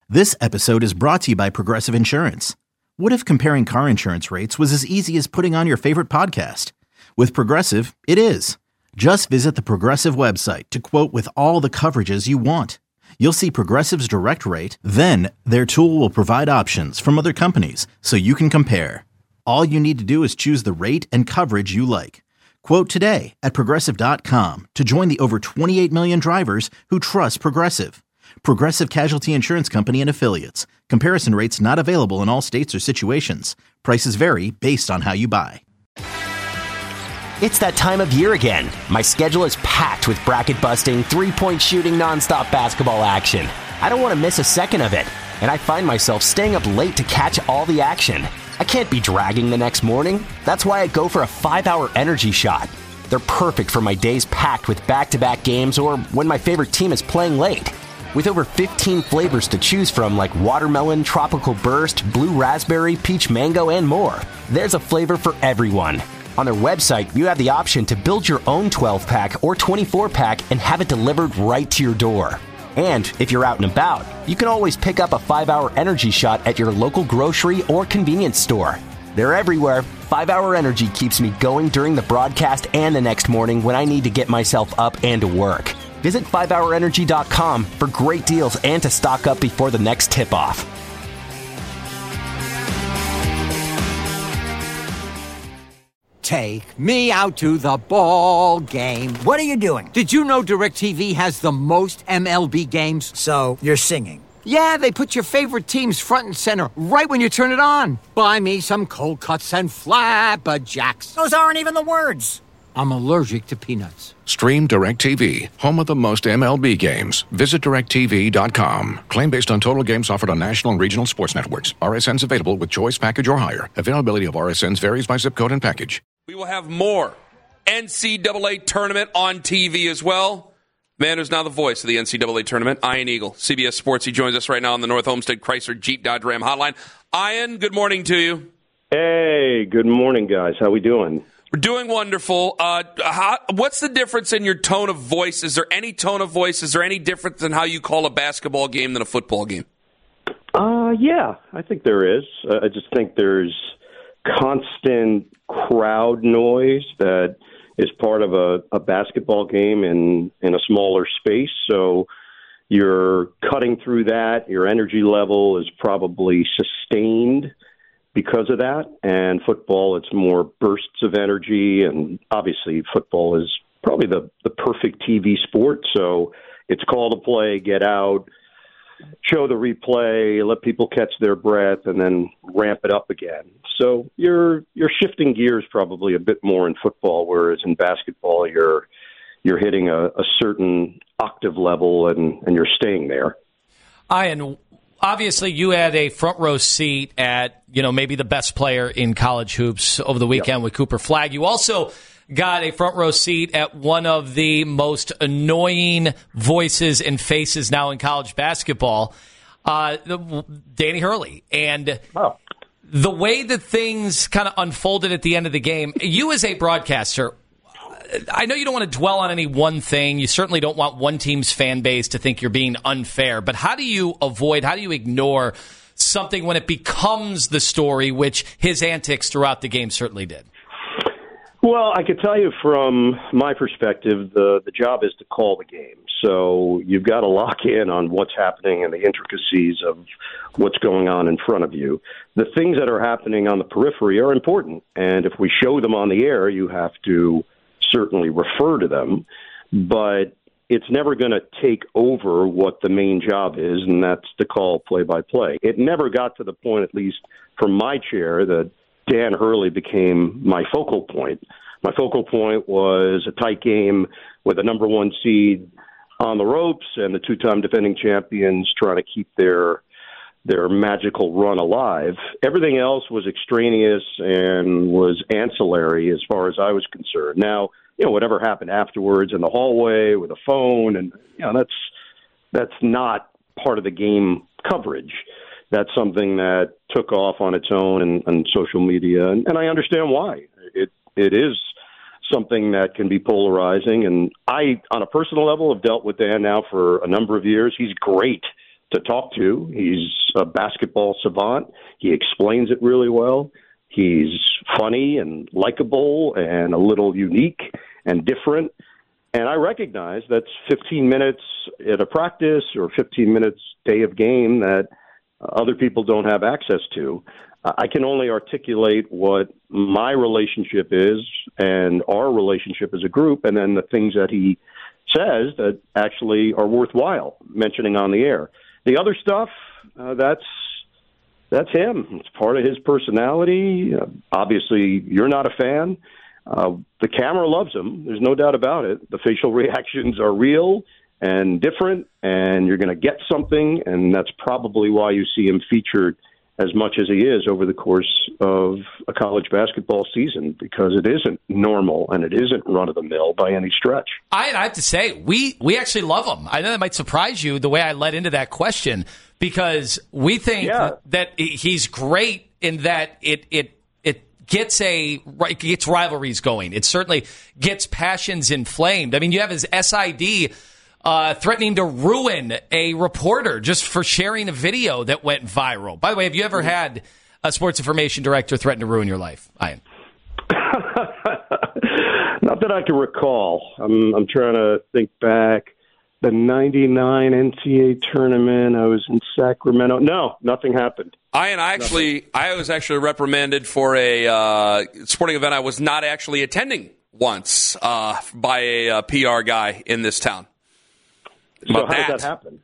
This episode is brought to you by Progressive Insurance. What if comparing car insurance rates was as easy as putting on your favorite podcast? With Progressive, it is. Just visit the Progressive website to quote with all the coverages you want. You'll see Progressive's direct rate, then their tool will provide options from other companies so you can compare. All you need to do is choose the rate and coverage you like. Quote today at Progressive.com to join the over 28 million drivers who trust Progressive. Progressive Casualty Insurance Company and Affiliates. Comparison rates not available in all states or situations. Prices vary based on how you buy. It's that time of year again. My schedule is packed with bracket-busting, three-point shooting, nonstop basketball action. I don't want to miss a second of it, and I find myself staying up late to catch all the action. I can't be dragging the next morning. That's why I go for a 5-hour energy shot. They're perfect for my days packed with back-to-back games or when my favorite team is playing late. With over 15 flavors to choose from like watermelon, tropical burst, blue raspberry, peach mango, and more, there's a flavor for everyone. On their website, you have the option to build your own 12-pack or 24-pack and have it delivered right to your door. And if you're out and about, you can always pick up a 5-hour energy shot at your local grocery or convenience store. They're everywhere. 5-hour energy keeps me going during the broadcast and the next morning when I need to get myself up and to work. Visit 5hourenergy.com for great deals and to stock up before the next tip-off. Take me out to the ball game. What are you doing? Did you know DirecTV has the most MLB games? So, you're singing. Yeah, they put your favorite teams front and center right when you turn it on. Buy me some cold cuts and flabberjacks. Those aren't even the words. I'm allergic to peanuts. Stream DirecTV, home of the most MLB games. Visit DirecTV.com. Claim based on total games offered on national and regional sports networks. RSNs available with choice package or higher. Availability of RSNs varies by zip code and package. We will have more NCAA tournament on TV as well. Man who's now the voice of the NCAA tournament, Ian Eagle, CBS Sports. He joins us right now on the North Homestead Chrysler Jeep Dodge Ram hotline. Ian, good morning to you. Hey, good morning, guys. How we doing? We're doing wonderful. What's the difference in your tone of voice? Is there any tone of voice? Is there any difference in how you call a basketball game than a football game? Yeah, I think there is. I just think there's constant crowd noise that is part of a basketball game in a smaller space. So you're cutting through that. Your energy level is probably sustained because of that. And football, it's more bursts of energy. And obviously football is probably the perfect TV sport. So it's call to play, get out, show the replay, let people catch their breath, and then ramp it up again. So you're shifting gears probably a bit more in football, whereas in basketball you're hitting a certain octave level and you're staying there. Ian, obviously you had a front row seat at, maybe the best player in college hoops over the weekend with Cooper Flagg. You also got a front row seat at one of the most annoying voices and faces now in college basketball, Danny Hurley. And the way that things kind of unfolded at the end of the game, you as a broadcaster, I know you don't want to dwell on any one thing. You certainly don't want one team's fan base to think you're being unfair. But how do you ignore something when it becomes the story, which his antics throughout the game certainly did? Well, I can tell you from my perspective, the job is to call the game. So you've got to lock in on what's happening and the intricacies of what's going on in front of you. The things that are happening on the periphery are important. And if we show them on the air, you have to certainly refer to them. But it's never going to take over what the main job is, and that's to call play-by-play. It never got to the point, at least from my chair, that Dan Hurley became my focal point. My focal point was a tight game with a number one seed on the ropes and the two-time defending champions trying to keep their magical run alive. Everything else was extraneous and was ancillary as far as I was concerned. Now, whatever happened afterwards in the hallway with a phone, and that's not part of the game coverage. That's something that took off on its own and social media, and I understand why. It is something that can be polarizing, and I, on a personal level, have dealt with Dan now for a number of years. He's great to talk to. He's a basketball savant. He explains it really well. He's funny and likable and a little unique and different. And I recognize that's 15 minutes at a practice or 15 minutes day of game that other people don't have access to. I can only articulate what my relationship is and our relationship as a group, and then the things that he says that actually are worthwhile mentioning on the air. The other stuff, that's him. It's part of his personality. Obviously, you're not a fan. The camera loves him. There's no doubt about it. The facial reactions are real and different, and you're going to get something, and that's probably why you see him featured as much as he is over the course of a college basketball season, because it isn't normal and it isn't run-of-the-mill by any stretch. I have to say, we actually love him. I know that might surprise you the way I led into that question, because we think that he's great in that it gets rivalries going. It certainly gets passions inflamed. I mean, you have his SID threatening to ruin a reporter just for sharing a video that went viral. By the way, have you ever had a sports information director threaten to ruin your life, Ian? Not that I can recall. I'm trying to think back. The 99 NCAA tournament, I was in Sacramento. No, nothing happened. I was actually reprimanded for a sporting event I was not actually attending once by a PR guy in this town. So how did that happen?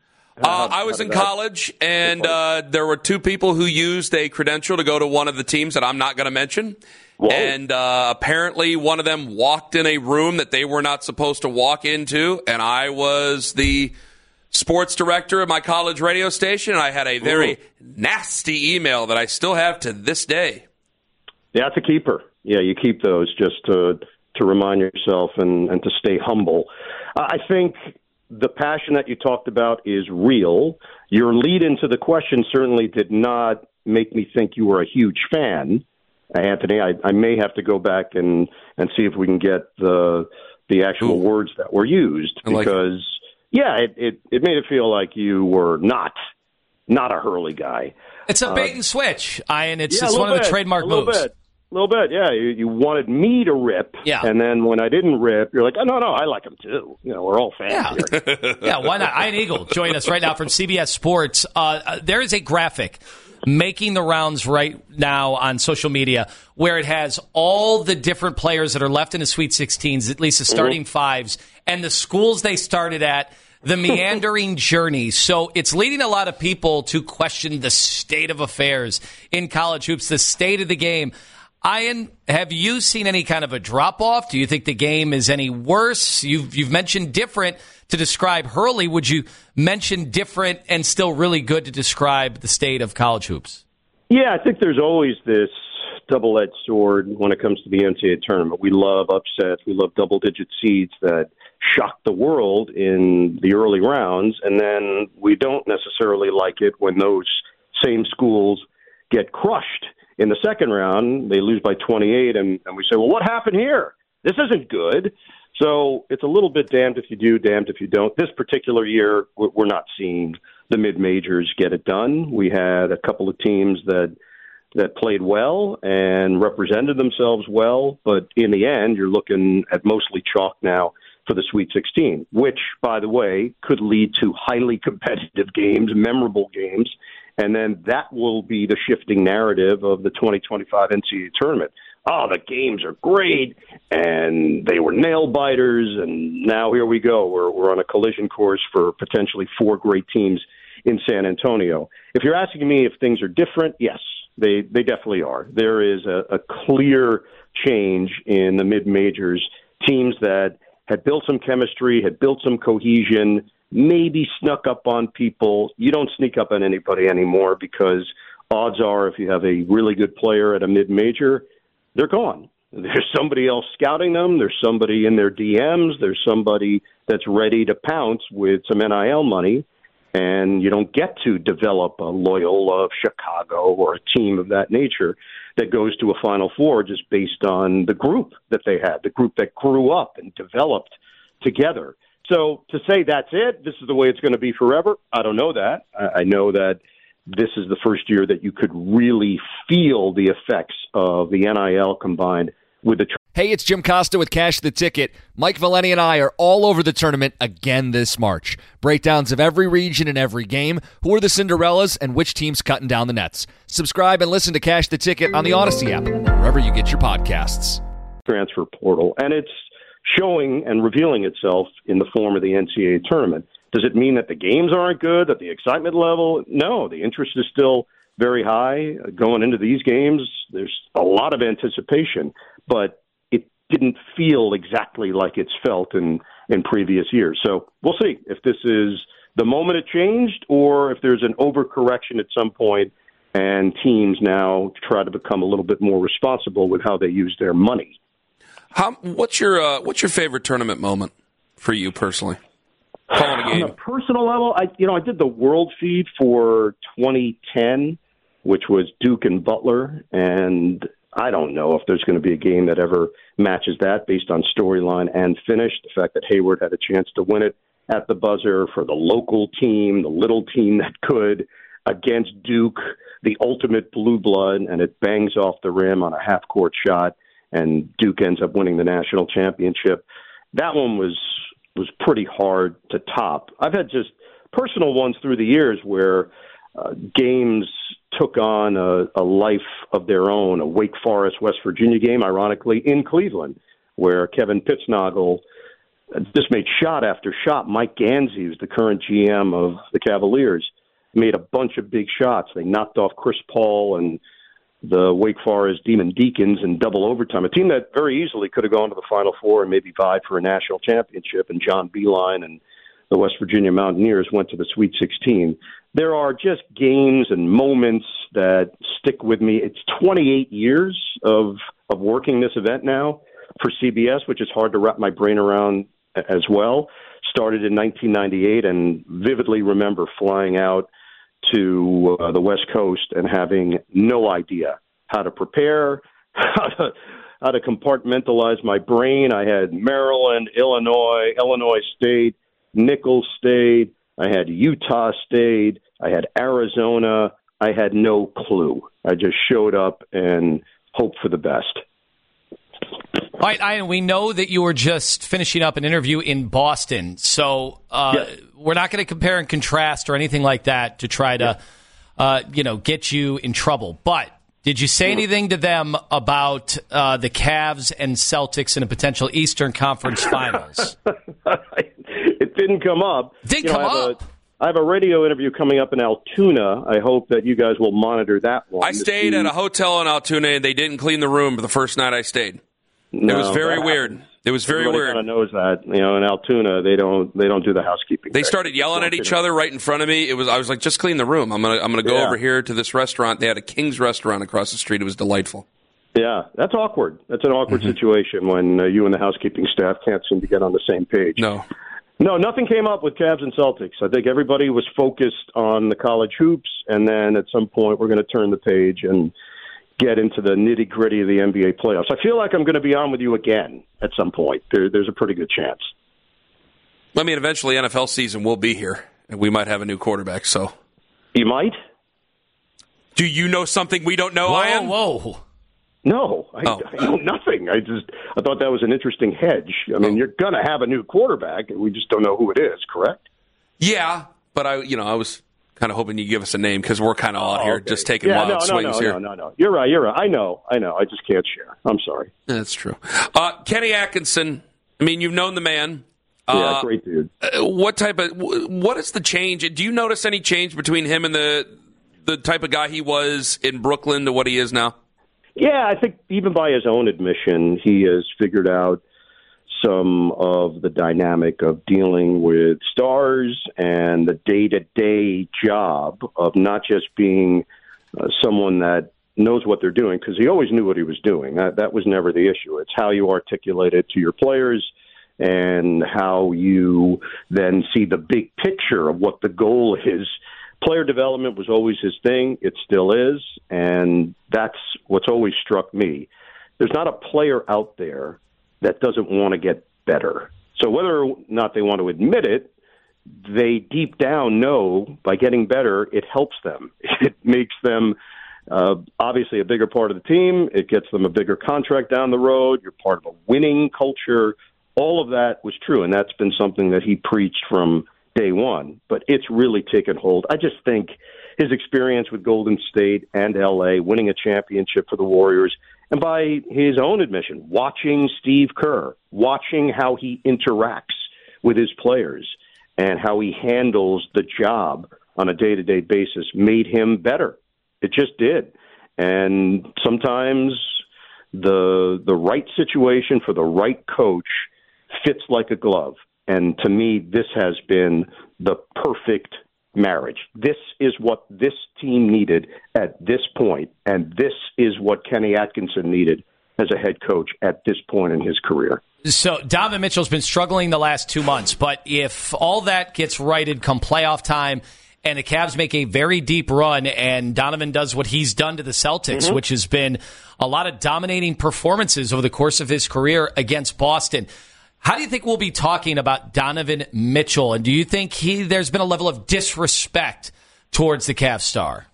I was in college, and there were two people who used a credential to go to one of the teams that I'm not going to mention. Whoa. And apparently one of them walked in a room that they were not supposed to walk into, and I was the sports director at my college radio station, and I had a very nasty email that I still have to this day. Yeah, it's a keeper. Yeah, you keep those just to remind yourself and to stay humble. I think the passion that you talked about is real. Your lead into the question certainly did not make me think you were a huge fan, Anthony. I may have to go back and see if we can get the actual words that were used, because it made it feel like you were not a Hurley guy. It's a bait and switch, Ian. It's one of the trademark moves. A little bit, yeah. You wanted me to rip, and then when I didn't rip, you're like, oh, no, I like him too. You know, we're all fans here. Yeah, why not? Ian Eagle joining us right now from CBS Sports. There is a graphic making the rounds right now on social media where it has all the different players that are left in the Sweet 16s, at least the starting fives, and the schools they started at, the meandering journey. So it's leading a lot of people to question the state of affairs in college hoops, the state of the game. Ian, have you seen any kind of a drop-off? Do you think the game is any worse? You've mentioned different to describe Hurley. Would you mention different and still really good to describe the state of college hoops? Yeah, I think there's always this double-edged sword when it comes to the NCAA tournament. We love upsets. We love double-digit seeds that shock the world in the early rounds, and then we don't necessarily like it when those same schools get crushed in the second round. They lose by 28, and we say, well, what happened here? This isn't good. So it's a little bit damned if you do, damned if you don't. This particular year, we're not seeing the mid-majors get it done. We had a couple of teams that played well and represented themselves well, but in the end, you're looking at mostly chalk now for the Sweet 16, which, by the way, could lead to highly competitive games, memorable games, and then that will be the shifting narrative of the 2025 NCAA tournament. Oh, the games are great, and they were nail-biters, and now here we go. We're on a collision course for potentially 4 great teams in San Antonio. If you're asking me if things are different, yes, they definitely are. There is a clear change in the mid-majors, teams that had built some chemistry, had built some cohesion, maybe snuck up on people. You don't sneak up on anybody anymore, because odds are if you have a really good player at a mid-major, they're gone. There's somebody else scouting them. There's somebody in their DMs. There's somebody that's ready to pounce with some NIL money, and you don't get to develop a Loyola of Chicago or a team of that nature that goes to a Final Four just based on the group that they had, the group that grew up and developed together. So to say that's it, this is the way it's going to be forever, I don't know that. I know that this is the first year that you could really feel the effects of the NIL combined with the. Hey, it's Jim Costa with Cash the Ticket. Mike Valeni and I are all over the tournament again this March. Breakdowns of every region and every game, who are the Cinderellas, and which team's cutting down the nets. Subscribe and listen to Cash the Ticket on the Odyssey app, wherever you get your podcasts. Transfer portal, and it's showing and revealing itself in the form of the NCAA tournament. Does it mean that the games aren't good, that the excitement level? No, the interest is still very high. Going into these games, there's a lot of anticipation, but it didn't feel exactly like it's felt in previous years. So we'll see if this is the moment it changed or if there's an overcorrection at some point and teams now try to become a little bit more responsible with how they use their money. What's your favorite tournament moment for you personally? Calling a game. On a personal level, I did the world feed for 2010, which was Duke and Butler, and I don't know if there's going to be a game that ever matches that based on storyline and finish. The fact that Hayward had a chance to win it at the buzzer for the local team, the little team that could, against Duke, the ultimate blue blood, and it bangs off the rim on a half-court shot, and Duke ends up winning the national championship. That one was pretty hard to top. I've had just personal ones through the years where games took on a life of their own. A Wake Forest, West Virginia game, ironically, in Cleveland, where Kevin Pittsnogle just made shot after shot. Mike Gansey, who's the current GM of the Cavaliers, made a bunch of big shots. They knocked off Chris Paul and the Wake Forest Demon Deacons in double overtime, a team that very easily could have gone to the Final Four and maybe vied for a national championship, and John Beilein and the West Virginia Mountaineers went to the Sweet 16. There are just games and moments that stick with me. It's 28 years of working this event now for CBS, which is hard to wrap my brain around as well. Started in 1998 and vividly remember flying out to the West Coast and having no idea how to prepare, how to compartmentalize my brain. I had Maryland, Illinois State, Nicholls State. I had Utah State. I had Arizona. I had no clue. I just showed up and hoped for the best. All right, Ian, we know that you were just finishing up an interview in Boston, so we're not going to compare and contrast or anything like that to try to, get you in trouble. But did you say anything to them about the Cavs and Celtics in a potential Eastern Conference Finals? It didn't come up. I have a radio interview coming up in Altoona. I hope that you guys will monitor that one. I stayed at a hotel in Altoona, and they didn't clean the room the first night I stayed. No, it was very weird. It was very weird. Everybody kind of knows that. In Altoona, they don't do the housekeeping. They started yelling at each other right in front of me. I was like, just clean the room. I'm gonna go over here to this restaurant. They had a King's restaurant across the street. It was delightful. Yeah, that's awkward. That's an awkward situation when you and the housekeeping staff can't seem to get on the same page. No, nothing came up with Cavs and Celtics. I think everybody was focused on the college hoops, and then at some point we're going to turn the page and get into the nitty-gritty of the NBA playoffs. I feel like I'm going to be on with you again at some point. There's a pretty good chance. I mean, eventually NFL season will be here, and we might have a new quarterback. So, you might? Do you know something we don't know, Ian? Whoa. No, I know nothing. I thought that was an interesting hedge. I mean, you're going to have a new quarterback, and we just don't know who it is, correct? Yeah, but I was kind of hoping you'd give us a name because we're kind of out here just taking wild swings here. No. You're right. I know. I just can't share. I'm sorry. That's true. Kenny Atkinson, I mean, you've known the man. Yeah, great dude. What is the change? Do you notice any change between him and the type of guy he was in Brooklyn to what he is now? Yeah, I think even by his own admission, he has figured out some of the dynamic of dealing with stars and the day-to-day job of not just being someone that knows what they're doing, because he always knew what he was doing. That was never the issue. It's how you articulate it to your players and how you then see the big picture of what the goal is. Player development was always his thing. It still is, and that's what's always struck me. There's not a player out there that doesn't want to get better. So whether or not they want to admit it, they deep down know by getting better, it helps them. It makes them obviously a bigger part of the team. It gets them a bigger contract down the road. You're part of a winning culture. All of that was true, and that's been something that he preached from day one. But it's really taken hold. I just think his experience with Golden State and L.A., winning a championship for the Warriors, and by his own admission, watching Steve Kerr, watching how he interacts with his players and how he handles the job on a day-to-day basis made him better. It just did. And sometimes the right situation for the right coach fits like a glove. And to me, this has been the perfect marriage. This is what this team needed at this point, and this is what Kenny Atkinson needed as a head coach at this point in his career. So Donovan Mitchell's been struggling the last 2 months, but if all that gets righted come playoff time and the Cavs make a very deep run and Donovan does what he's done to the Celtics, which has been a lot of dominating performances over the course of his career against Boston, how do you think we'll be talking about Donovan Mitchell? And do you think there's been a level of disrespect towards the Cavs star?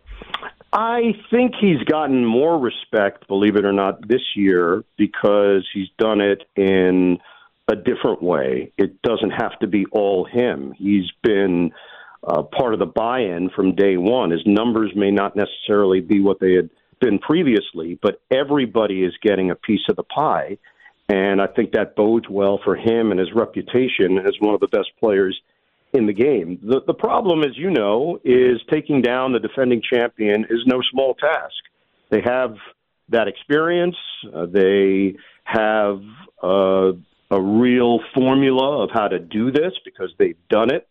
I think he's gotten more respect, believe it or not, this year because he's done it in a different way. It doesn't have to be all him. He's been part of the buy-in from day one. His numbers may not necessarily be what they had been previously, but everybody is getting a piece of the pie. And I think that bodes well for him and his reputation as one of the best players in the game. The problem, as you know, is taking down the defending champion is no small task. They have that experience. They have a real formula of how to do this because they've done it.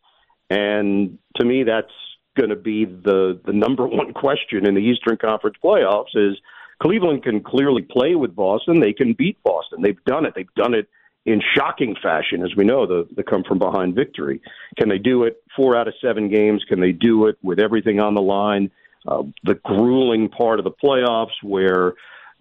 And to me, that's going to be the number one question in the Eastern Conference playoffs is Cleveland can clearly play with Boston. They can beat Boston. They've done it. They've done it in shocking fashion, as we know, the come-from-behind victory. Can they do it 4 out of 7 games? Can they do it with everything on the line? The grueling part of the playoffs where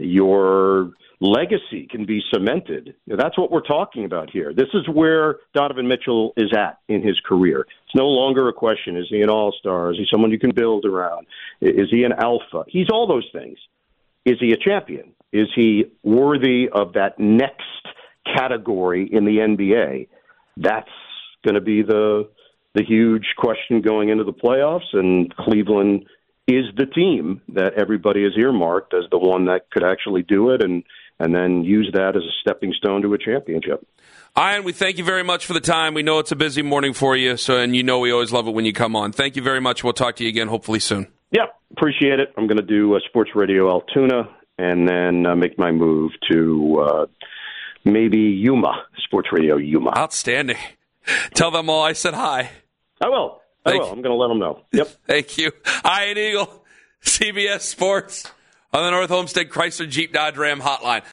your legacy can be cemented. That's what we're talking about here. This is where Donovan Mitchell is at in his career. It's no longer a question, is he an all-star? Is he someone you can build around? Is he an alpha? He's all those things. Is he a champion? Is he worthy of that next category in the NBA? That's going to be the huge question going into the playoffs, and Cleveland is the team that everybody has earmarked as the one that could actually do it and then use that as a stepping stone to a championship. Ian, we thank you very much for the time. We know it's a busy morning for you, and you know we always love it when you come on. Thank you very much. We'll talk to you again hopefully soon. Yeah, appreciate it. I'm going to do Sports Radio Altoona and then make my move to maybe Yuma, Sports Radio Yuma. Outstanding. Tell them all I said hi. I will. I'm going to let them know. Yep. Thank you. Ian Eagle, CBS Sports on the North Homestead Chrysler Jeep Dodge Ram Hotline.